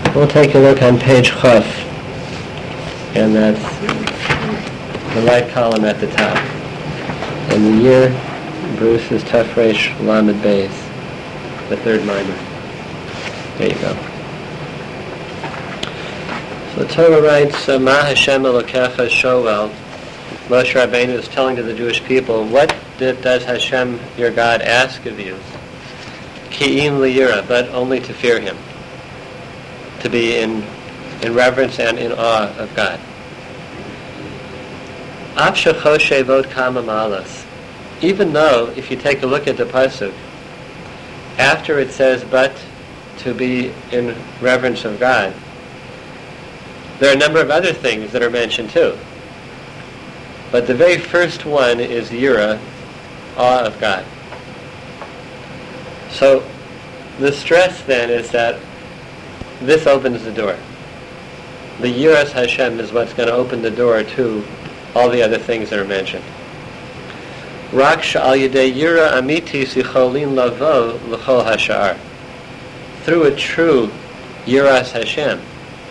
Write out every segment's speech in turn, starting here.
We'll take a look on page Chaf, and that's the right column at the top. And the year, Bruce, is Tafresh Lamed Beis, the third mimer. There you go. So the Torah writes, Ma Hashem Elokecha Shoel. Moshe Rabbeinu is telling to the Jewish people, what does Hashem, your God, ask of you? Ki'im liyira, but only to fear Him, to be in reverence and in awe of God. Av shechoshe vod kama malas. Even though, if you take a look at the pasuk, after it says, but to be in reverence of God, there are a number of other things that are mentioned too. But the very first one is yira, awe of God. So the stress then is that this opens the door. The yiras Hashem is what's going to open the door to all the other things that are mentioned. Rak she'al yedei yira amiti sicholin lavo l'chol hashar. Through a true yiras Hashem.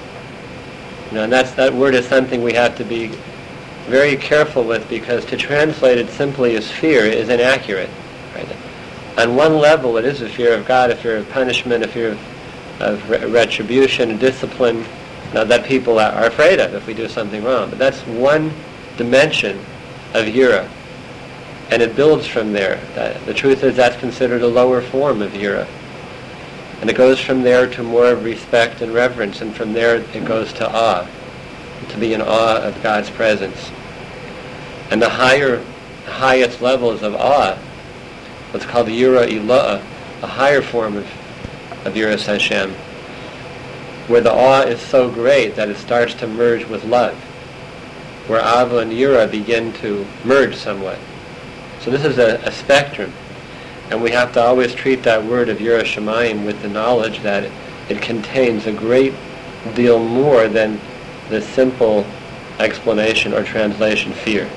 And that word is something we have to be very careful with, because to translate it simply as fear is inaccurate. Right? On one level, it is a fear of God, a fear of punishment, a fear of retribution, discipline, that people are afraid of if we do something wrong. But that's one dimension of yira, and it builds from there. The truth is that's considered a lower form of yira, and it goes from there to more of respect and reverence, and from there it goes to awe, to be in awe of God's presence. And the highest levels of awe, what's called the yira ila'ah, a higher form of yiras Hashem, where the awe is so great that it starts to merge with love, where ava and yira begin to merge somewhat. So this is a spectrum, and we have to always treat that word of yira shamayim with the knowledge that it contains a great deal more than the simple explanation or translation fear.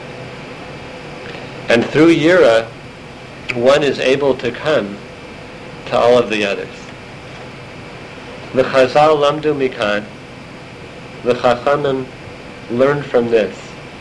And through yira, one is able to come to all of the others. The Chazal lamdu mikan, the Chachamim learned from this,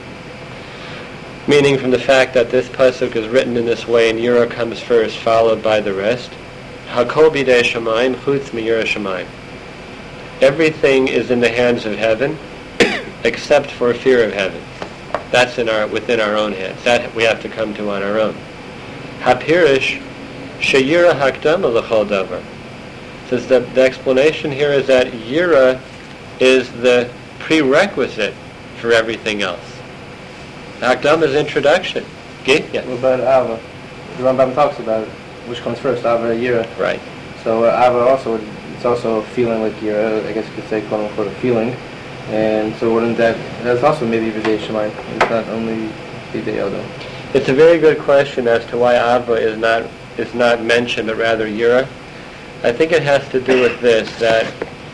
meaning from the fact that this pasuk is written in this way, and yira comes first, followed by the rest. Hakol bidei shamayim chutz mi yira shamayim. Everything is in the hands of heaven, except for fear of heaven. That's within our own hands. That we have to come to on our own. Hapirish sheyira hakdama l'chol davar. Says the explanation here is that yira is the prerequisite for everything else. Hakdama is introduction. Okay? Yeah. What about ava? The Rambam talks about it. Which comes first, ava or yira? Right. So ava also, it's also a feeling like yira. I guess you could say, quote unquote, a feeling. And so wouldn't that's also maybe B'dei Shemayim. It's not only B'dei Odom. It's a very good question as to why ava is not mentioned, but rather yira. I think it has to do with this, that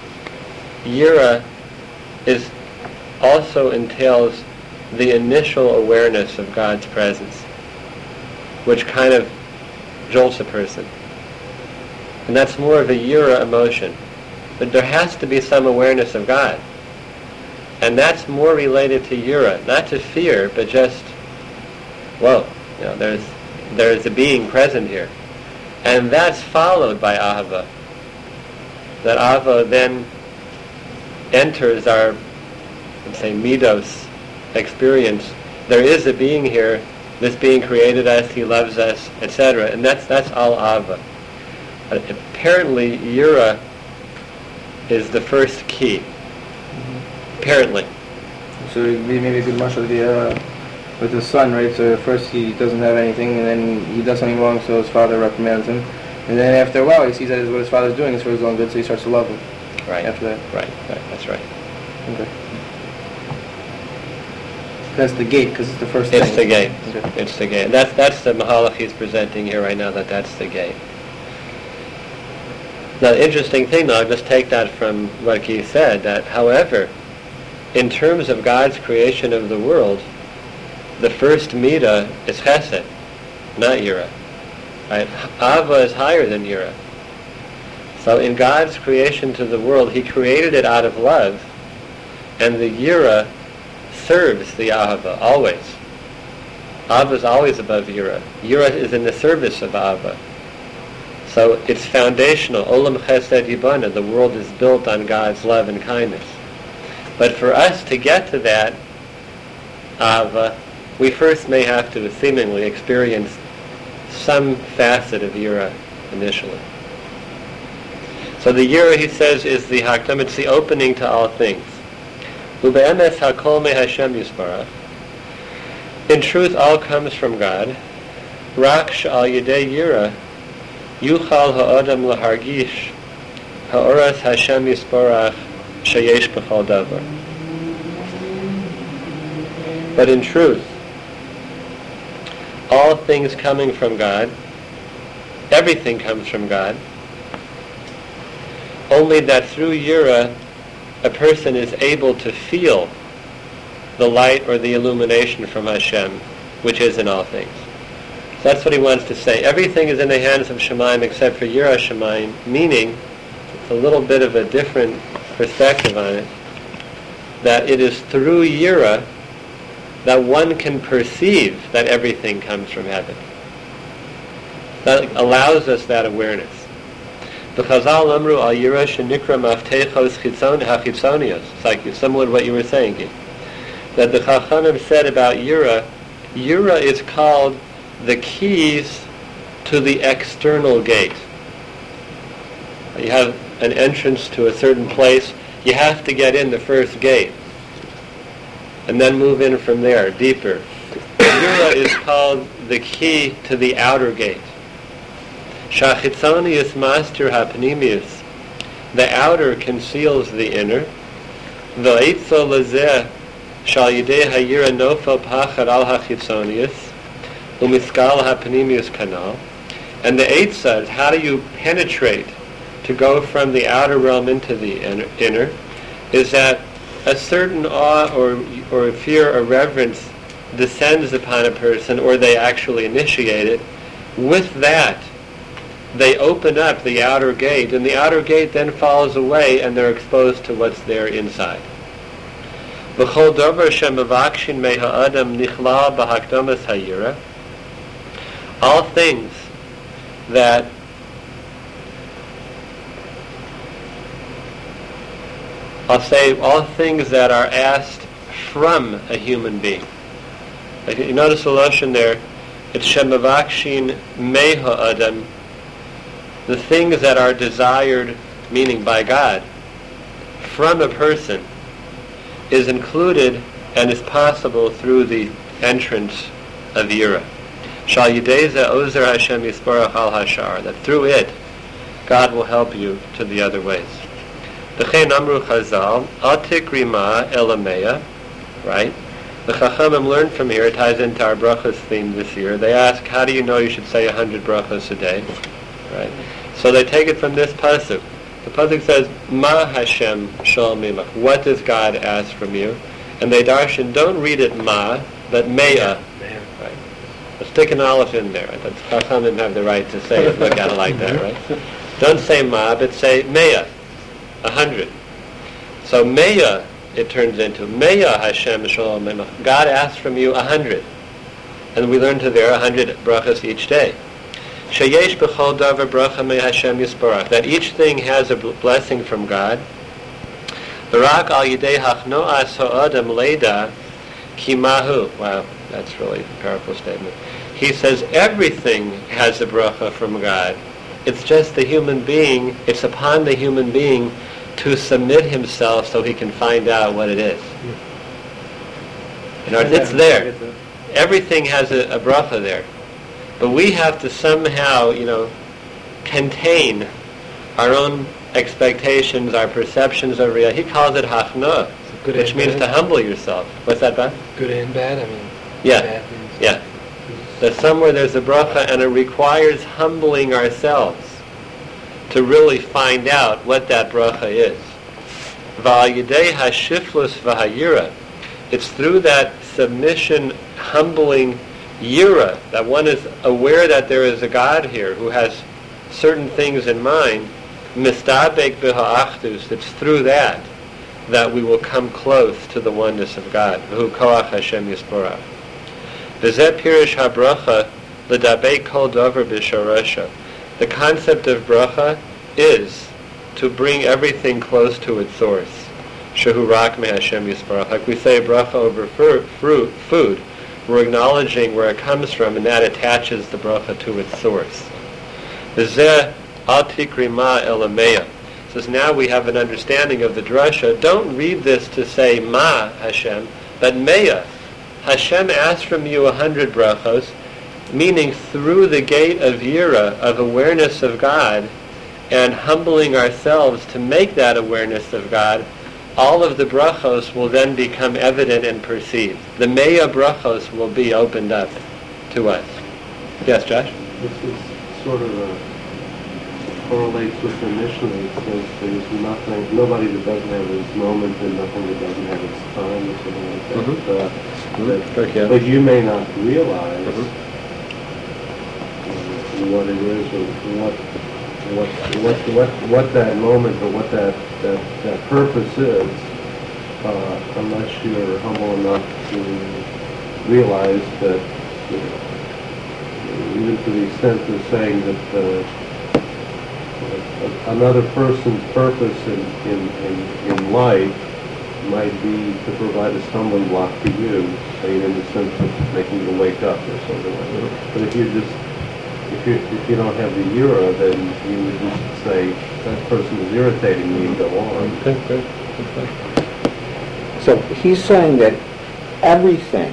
yira also entails the initial awareness of God's presence, which kind of jolts a person. And that's more of a yira emotion. But there has to be some awareness of God. And that's more related to yira, not to fear, but just, whoa, there's a being present here. And that's followed by ahava. That ahava then enters our, let's say, midos experience. There is a being here. This being created us. He loves us, etc. And that's all ahava. Apparently, yira is the first key. Apparently. So maybe a good marshal with his son, right? So at first he doesn't have anything, and then he does something wrong, so his father reprimands him. And then after a while, he sees that what his father's doing is for his own good, so he starts to love him. Right. After that. Right. That's right. Okay. That's the gate, because it's the first It's thing. the gate. Okay. It's the gate. That's the mahalach he's presenting here right now, that's the gate. Now, the interesting thing, though, I'll just take that from what he said, that, however, in terms of God's creation of the world, the first midah is chesed, not yira. Right? Ava is higher than yira. So in God's creation to the world, He created it out of love, and the Yira serves the Ahava, always. Ahava is always above Yira. Yira is in the service of Ahava. So it's foundational. Olam Chesed Yibana, the world is built on God's love and kindness. But for us to get to that Ahava, we first may have to seemingly experience some facet of Yira initially. So the Yira, he says, is the Hakdam, it's the opening to all things. Ube'emes hakol me Hashem yisbarach. In truth, all comes from God. Rak she'al yedei Yira yuchal ha'adam lahargish ha'oras Hashem yisbarach sheyesh b'chol davar. But in truth, all things coming from God, everything comes from God, only that through Yira, a person is able to feel the light or the illumination from Hashem, which is in all things. So that's what he wants to say. Everything is in the hands of Shemaim except for Yira Shemaim, meaning, it's a little bit of a different perspective on it, that it is through Yira that one can perceive that everything comes from heaven. That allows us that awareness. The Chazal amru al Yira shenikra maftechos hachitzonios. It's like similar to what you were saying, Gi. That the Chachamim said about Yira, Yira is called the keys to the external gate. You have an entrance to a certain place, you have to get in the first gate, and then move in from there, deeper. Yira is called the key to the outer gate. Shachitzonius master hapnimius. The outer conceals the inner. V'eitzo lezeh shal yidei hayira nofel pachad al hachitzonius umiskal hapnimius kanal. And the eitzah is how do you penetrate to go from the outer realm into the inner, is that a certain awe or fear or reverence descends upon a person, or they actually initiate it. With that, they open up the outer gate, and the outer gate then falls away, and they're exposed to what's there inside. V'chol davar shemavakshin me ha'adam nichlal b'hakdamas hayira. All things that all things that are asked from a human being. Like you notice the lashon there, it's shemavakshin me ha'adam. The things that are desired, meaning by God, from a person, is included and is possible through the entrance of Yira. Shal yideza ozer Hashem yisparach al hashar. That through it, God will help you to the other ways. V'chein amru chazal, atik rima elameya, right? The Chachamim learned from here, it ties into our brachas theme this year. They ask, how do you know you should say 100 brachas a day? Right? So they take it from this pasuk. The pasuk says, Ma Hashem shal mimach. What does God ask from you? And they darshan, don't read it ma, but me'ah. Right? Let's stick an aleph in there. Right? That's Chachamim have the right to say it, look at it like that, right? Don't say ma, but say me'ah, 100. So me'ah, it turns into me'ah Hashem shal mimach. God asks from you 100. And we learn to there 100 brachas each day. Sheyesh b'chol davar bracha me Hashem yisbarach. That each thing has a blessing from God. V'rak al yidei hachnoas ha'adam leida kimahu. Wow, that's really a powerful statement. He says everything has a bracha from God. It's just the human being, it's upon the human being to submit himself so he can find out what it is. You know, it's there. Everything has a bracha there. But we have to somehow, contain our own expectations, our perceptions of reality. He calls it hachna, which means to humble yourself. What's that, Ben? Good and bad, Yeah, yeah. That somewhere there's a bracha, and it requires humbling ourselves to really find out what that bracha is. V'al yidei hashiflus v'hayira. It's through that submission, humbling Yira, that one is aware that there is a God here who has certain things in mind, Mistabek b'ha'achdus, it's through that we will come close to the oneness of God. V'hu koach Hashem yisborach. V'zeh pirish habracha l'dabek kol dover b'shorasha. The concept of bracha is to bring everything close to its source. Shehu rak me Hashem yisborach. Like we say bracha over food, we're acknowledging where it comes from, and that attaches the bracha to its source. V'zeh al tikri ma elameya. Says now we have an understanding of the drasha. Don't read this to say ma Hashem, but meya. Hashem asked from you 100 brachos, meaning through the gate of yira, of awareness of God, and humbling ourselves to make that awareness of God, all of the brachos will then become evident and perceived. The meya brachos will be opened up to us. Yes, Josh? This is sort of correlates with initially. It says there's nothing, nobody that doesn't have its moment and nothing that doesn't have its time or something like that. But you may not realize what it is or what that moment or what that purpose is, unless you're humble enough to realize that, even to the extent of saying that another person's purpose in life might be to provide a stumbling block for you, say in the sense of making you wake up or something like that. But if you don't have the yira, then you would just say that person is irritating me and go on. Okay. So he's saying that everything,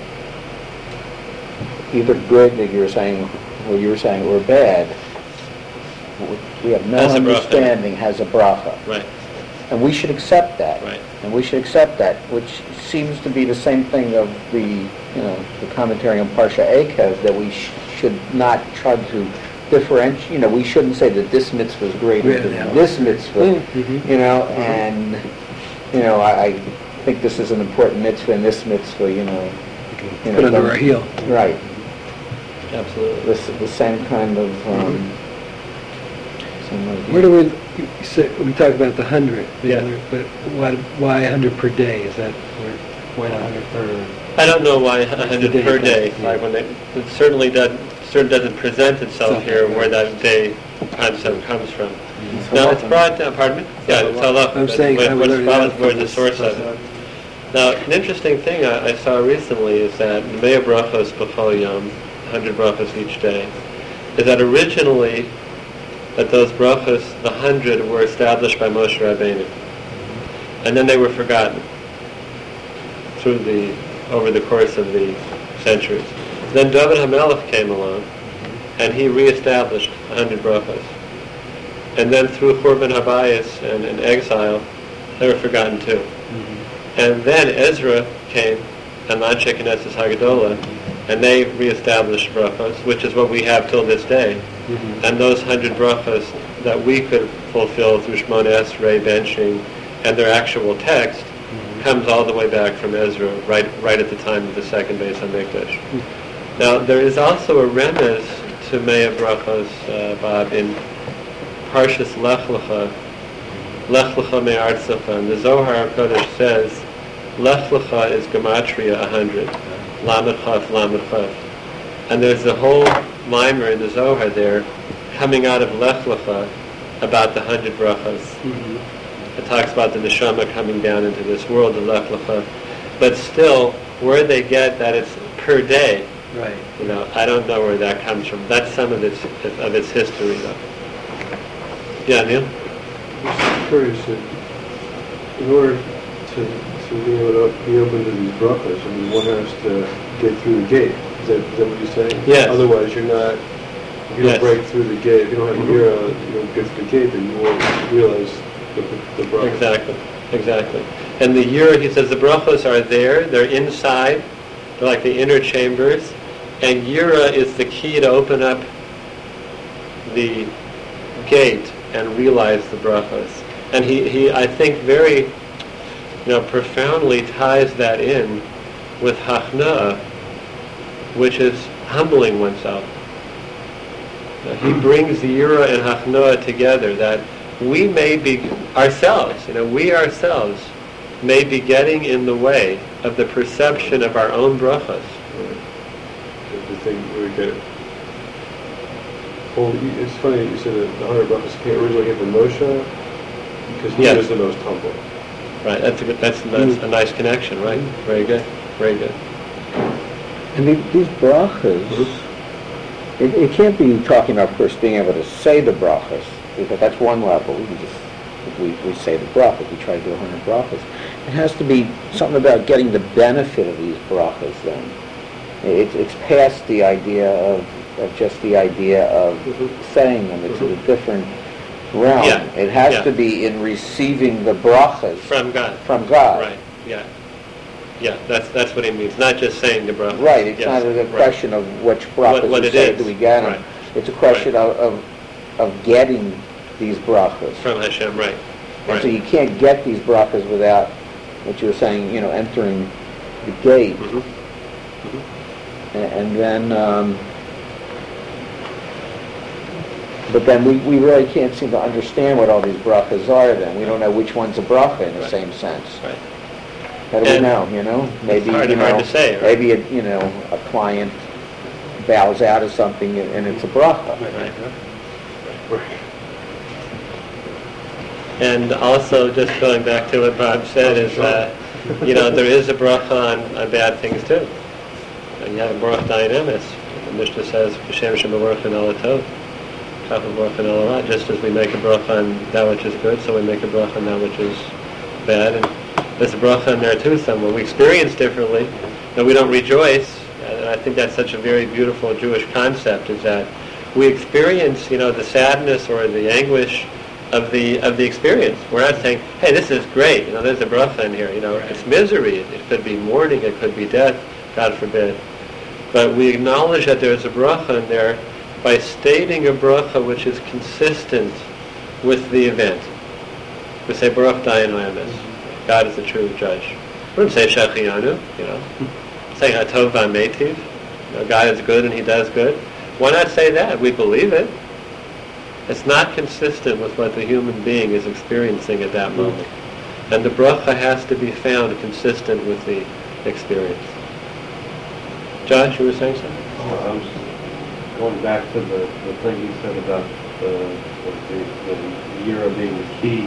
either good that you're saying, or bad, we have no understanding, has a bracha. Right. And we should accept that. Right. And we should accept that, which seems to be the same thing of the commentary on Parsha Eikev, that we should not try to differentiate. We shouldn't say that this mitzvah is greater than this mitzvah. And I think this is an important mitzvah, and this mitzvah, put under our heel. Right. Absolutely. The same kind of. Where do we say, we talk about the 100, Yeah. but why 100 per day? Is that why not 100 per? I don't know why 100 per day. Yeah. Like when it certainly doesn't present itself here where that day concept comes from. Now it's brought down. Pardon me? Yeah, it's halacha. I'm saying I would learn that where from the this source of it. Now, an interesting thing I saw recently is that Mea brachos b'chol yom, 100 brachos each day, is that originally that those brachos, the 100, were established by Moshe Rabbeinu, and then they were forgotten over the course of the centuries. Then David HaMelech came along, and he reestablished 100 brachos. And then through Churban Habayis and exile, they were forgotten too. And then Ezra came, and Lanshe Knesset Hagadola, and they reestablished brachos, which is what we have till this day. And those 100 brachos that we could fulfill through Shmona Esrei, benching, and their actual text, comes all the way back from Ezra, right at the time of the second Beis HaMikdash. Now, there is also a remez to Mea brachos, Bob, in Parshas Lech Lecha, Lech Lecha Me'artzecha, and the Zohar HaKodesh says, Lech Lecha is gematria 100, Lamed Chaf, Lamed Chaf. And there's a whole mimer in the Zohar there, coming out of Lech Lecha, about the 100 brachos. It talks about the neshama coming down into this world of Lech Lecha. But still, where they get that it's per day, Right. I don't know where that comes from. That's some of its history, though. Yeah, Neil? I'm curious that in order to be able to be open to these brachos, one has to get through the gate. Is that what you're saying? Yes. Otherwise, if you don't break through the gate, if you don't have you don't get through the gate, then you won't realize the brachos. Exactly. And the yira, he says, the brachos are there. They're inside. They're like the inner chambers. And yira is the key to open up the gate and realize the brachos. And he I think, very profoundly ties that in with hachna'ah, which is humbling oneself. He brings the yira and hachna'ah together, that we may be ourselves, we ourselves may be getting in the way of the perception of our own brachas. The thing we get it. Well, it's funny that you said that the 100 brachas came originally came from Moshe because he Yes. was the most humble. Right, that's a nice connection, right? Very good, very good. And these brachas, it can't be talking about first being able to say the brachas, because that's one level. We can just, we say the brachas, we try to do 100 brachas. It has to be something about getting the benefit of these brachas then. It's past the idea of just the idea of saying them. It's a different realm. Yeah, It has yeah. to be in receiving the brachas From God. from God. Right, yeah. Yeah, that's what he means, not just saying the brachas. Right, it's Yes, not a right. question of which brachas What we it say is. do we get 'em. Right. It's a question of getting these brachas. From Hashem, right. And so Right. you can't get these brachas without what you were saying, entering the gate. Mhm. And then, but then we really can't seem to understand what all these brachas are then. We don't know which one's a bracha in the Right. same sense. Right. How do we And know, Maybe, hard to say, right? maybe, a client bows out of something and it's a bracha. Right. And also, just going back to what Bob said, is there is a bracha on bad things too. You have a bracha dynamis. The Mishnah says, "B'shem Shem Baruch and Alatov, Kaf Baruch and Alarah." Just as we make a bracha on that which is good, so we make a bracha on that which is bad. And there's a bracha in there too somewhere. We experience differently. No, we don't rejoice. And I think that's such a very beautiful Jewish concept, is that we experience, the sadness or the anguish of the experience. We're not saying, "Hey, this is great. There's a bracha in here." It's misery. It could be mourning. It could be death. God forbid. But we acknowledge that there's a bracha in there by stating a bracha which is consistent with the event. We say, "Baruch Dayan Lamis." God is the true judge. We wouldn't say Shechianu, Say Hatov V'Ametiv. God is good and He does good. Why not say that? We believe it. It's not consistent with what the human being is experiencing at that moment. And the bracha has to be found consistent with the experience. Josh, you were saying something? I was going back to the thing you said about the year being the key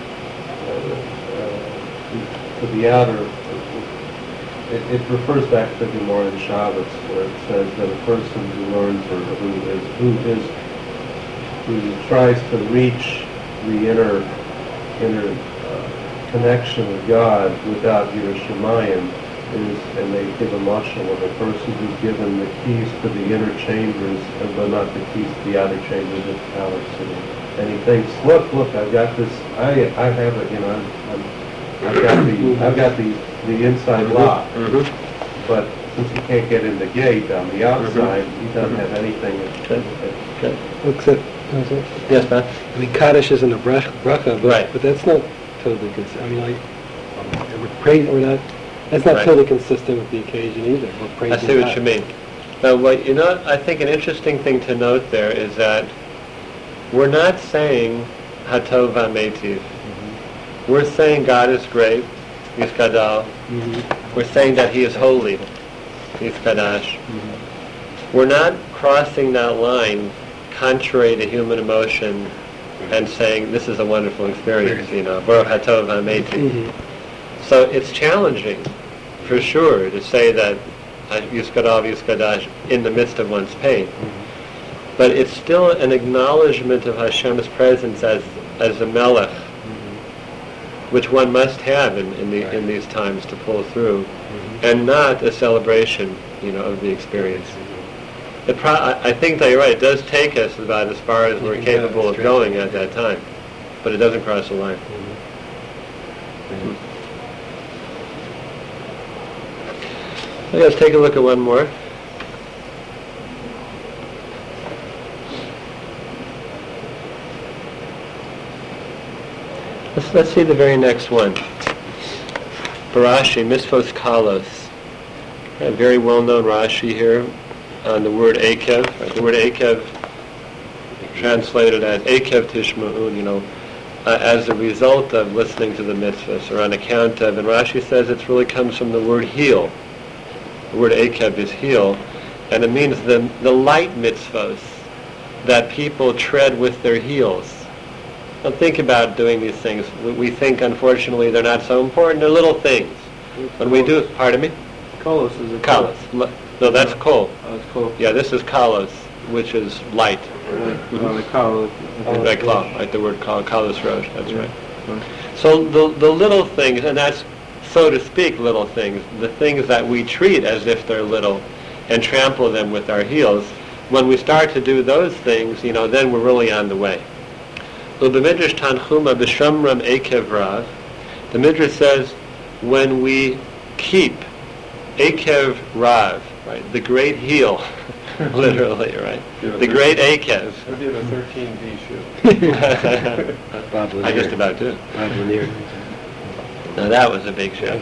to the outer. It refers back to the Gemara in Shabbos, where it says that a person who learns or who tries to reach the inner connection with God without Yerushalayim is, and they give a mashal of a person who's given the keys to the inner chambers, but not the keys to the outer chambers of the palace. And he thinks, look, I've got this. I have it. I've got the inside lock. Mm-hmm. But since he can't get in the gate on the outside, he doesn't have anything. Okay. Except, Yes, man. I mean, Kaddish isn't a bracha, Right. but that's not totally consistent. I mean, we're not, that's not Right. totally consistent with the occasion either. We're I praising see what God. you mean. Now, I think an interesting thing to note there is that we're not saying Hatov V'Ametiv. We're saying God is great, He's Gadol. We're saying that He is holy, He's Kadash. We're not crossing that line contrary to human emotion and saying this is a wonderful experience, Baruch Hatov V'Ametiv. So it's challenging, for sure, to say that Yuskadav, Yuskadash in the midst of one's pain. But it's still an acknowledgement of Hashem's presence as a melech, which one must have in these times to pull through, and not a celebration, of the experience. I think that you're right. It does take us about as far as we're capable of going at that time, but it doesn't cross the line. Let's take a look at one more. Let's see the very next one. Barashi, Misfos Kalos. A very well-known Rashi here on the word Akev. The word Akev translated as Akev Tishma'un, as a result of listening to the mitzvahs, or on account of, and Rashi says it really comes from the word heel. The word akev is heel, and it means the light mitzvahs that people tread with their heels. Now think about doing these things. We think, unfortunately, they're not so important. They're little things. When we do, pardon me? Kolos is a Kalos. No, that's kol. Oh, it's cool. Yeah, this is kalos, which is light. The kol. Right, kol, like the word kol, kalos road. That's Yeah. right. So the little things, and that's, so to speak, little things, the things that we treat as if they're little and trample them with our heels, when we start to do those things, then we're really on the way. Ubemidrash Tanchuma b'Shomram Ekev Rav, the Midrash says, when we keep Ekev Rav, right, the great heel, literally, right, the great Ekev. Would be a 13D shoe. I just about do. Now that was a big show.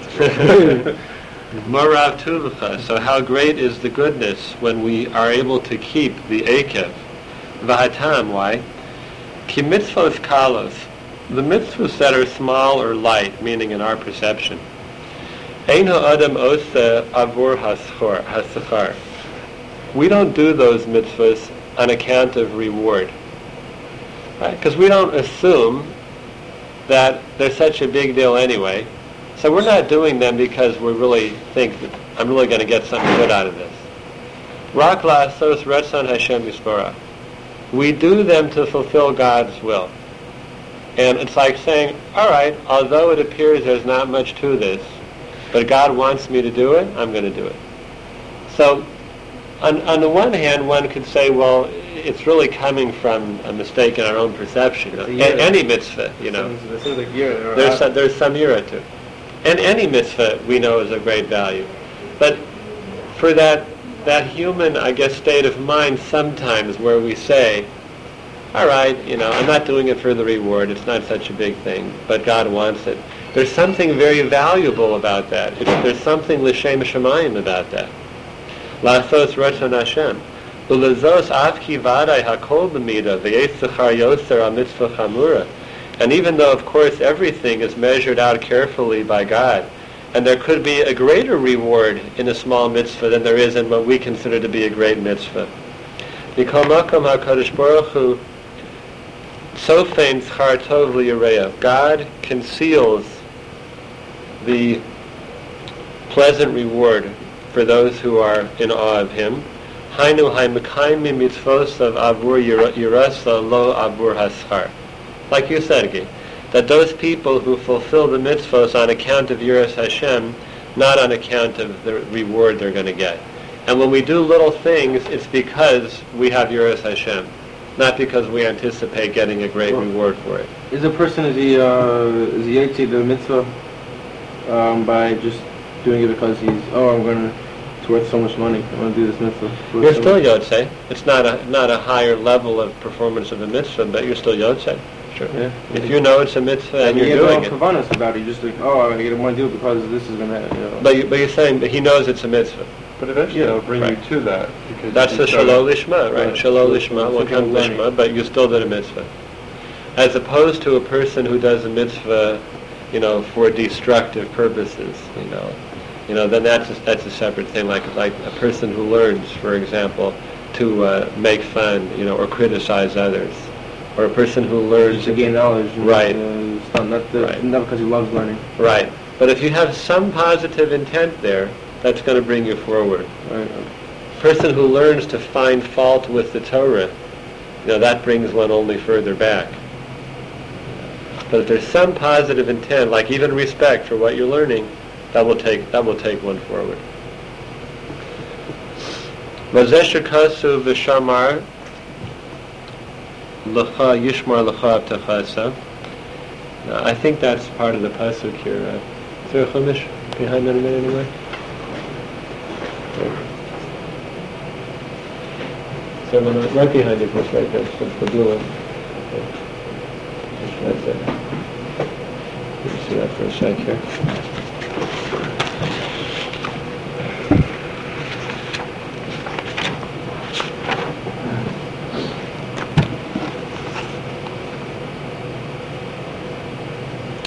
Morav Tulucha. So how great is the goodness when we are able to keep the Ekev. Vahatam, why? Ki mitzvos kalos. The mitzvahs that are small or light, meaning in our perception. Ein ha'adam osa avur hasachar. We don't do those mitzvahs on account of reward. Right? Because we don't assume that they're such a big deal anyway. So we're not doing them because we really think that I'm really going to get something good out of this. Rak la'asos ratzon Hashem yisborach. We do them to fulfill God's will. And it's like saying, all right, although it appears there's not much to this, but God wants me to do it, I'm going to do it. So on the one hand, one could say, well, it's really coming from a mistake in our own perception. Any mitzvah, This is like year. there's some yira to it. And any mitzvah we know is of great value. But for that human, I guess, state of mind sometimes where we say, all right, I'm not doing it for the reward, it's not such a big thing, but God wants it. There's something very valuable about that. There's something l'shem shamayim about that. La'asos ratzon Hashem. U'lezos avki vadai hakol b'mida v'yetzachar yoser ha-mitzvah chamura. And even though, of course, everything is measured out carefully by God, and there could be a greater reward in a small mitzvah than there is in what we consider to be a great mitzvah. Mikol makom HaKadosh Baruch Hu tzofein tzchar tov li'yireya. God conceals the pleasant reward for those who are in awe of Him. Hainu ha'mekayim mitzvosav avur yirasa lo avur haschar. Like you said, Gi, that those people who fulfill the mitzvahs on account of Yiras Hashem, not on account of the reward they're going to get. And when we do little things, it's because we have Yiras Hashem, not because we anticipate getting a great reward for it. Is a person, is he yotze the mitzvah by just doing it because it's worth so much money, I want to do this mitzvah? You're still yotze. It's not a higher level of performance of a mitzvah, but you're still yotze. Sure. Yeah. If you know it's a mitzvah and you're doing it. Kavanas about it. You're just like, I want to do it because this is going to happen. But you're saying that he knows it's a mitzvah. But eventually it'll bring you to that. Because that's the shalom lishma, right? Shalom lishma, what kind of lishma, but you still did a mitzvah. As opposed to a person who does a mitzvah, for destructive purposes, then that's a separate thing. Like a person who learns, for example, to make fun, or criticize others. Or a person who learns to gain knowledge, right? Not because he loves learning, right? But if you have some positive intent there, that's going to bring you forward. Right. A person who learns to find fault with the Torah, that brings one only further back. But if there's some positive intent, like even respect for what you're learning, that will take one forward. Vazesher kasu v'shamar. L'cha yishmar l'cha avtachasa. I think that's part of the pasuk here. Is there a chumash behind that anyway? So right behind it, just right there. That's the blue one. Okay. That's it. Let me see that for a sec here.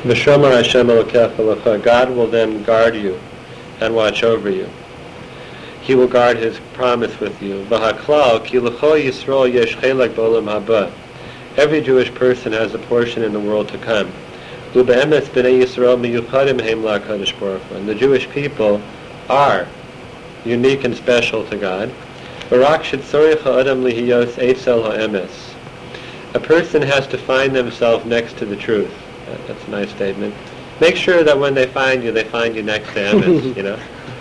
V'shomer Hashem Elokecha lecha. God will then guard you and watch over you. He will guard His promise with you. V'haklal ki l'chol Yisrael yesh chelek b'olam haba. Every Jewish person has a portion in the world to come. U'be'emes b'nei Yisrael miyuchadim heim la'kadosh baruch hu. And the Jewish people are unique and special to God. V'rak shetzorich ha'adam lihiyos eitzel ha'emes. A person has to find themselves next to the truth. That's a nice statement. Make sure that when they find you next to emes, you know.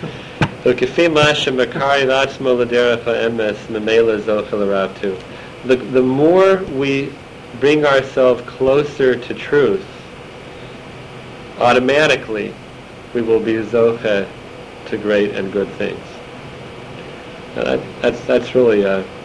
The more we bring ourselves closer to truth, automatically we will be zoche to great and good things. Now that's really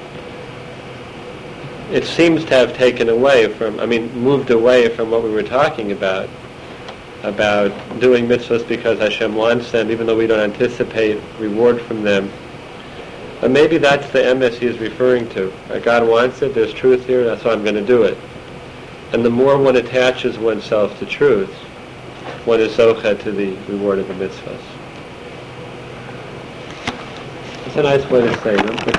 it seems to have moved away from what we were talking about doing mitzvahs because Hashem wants them, even though we don't anticipate reward from them. And maybe that's the emes He is referring to. God wants it, there's truth here, that's why I'm going to do it. And the more one attaches oneself to truth, one is zoche to the reward of the mitzvahs. It's a nice way to say them.